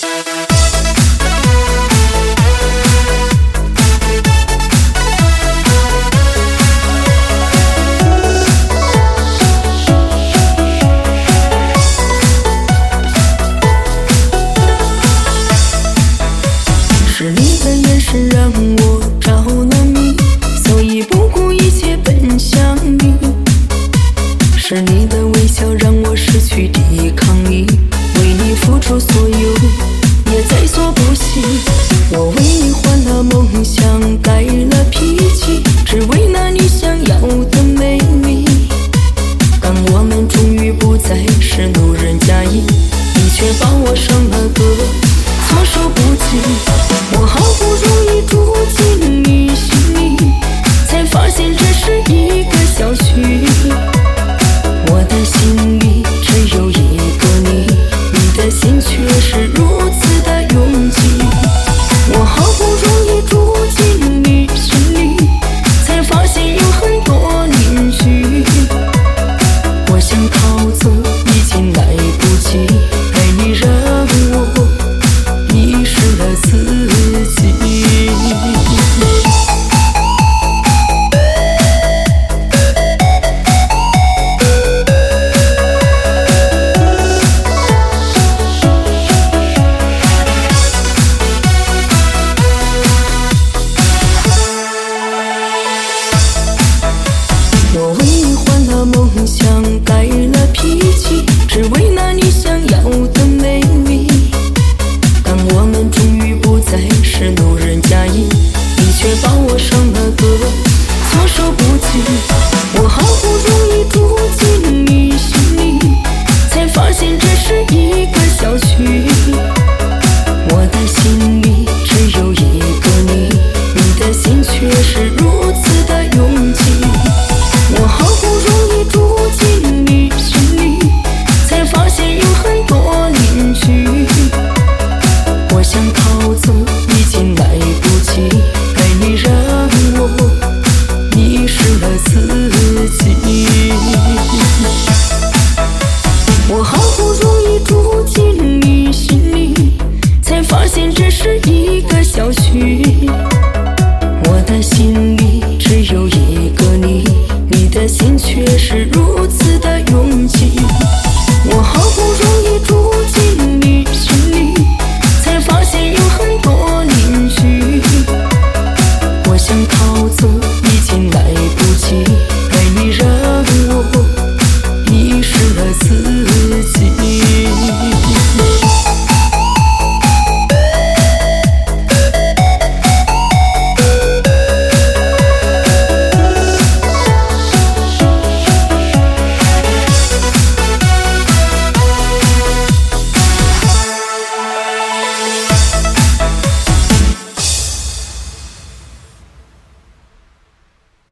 是你的眼神让我着了迷，所以不顾一切奔向你。是你的微笑让我失去抵抗力，为你付出所有也在所不惜。我为你换了梦想，改了脾气，只为那你想要的美丽。当我们终于不再是路人甲乙，你却把我伤了个措手不及。我好不容易住进你心里，才发现这是一个小区。我的心里只有一个你，你的心却是如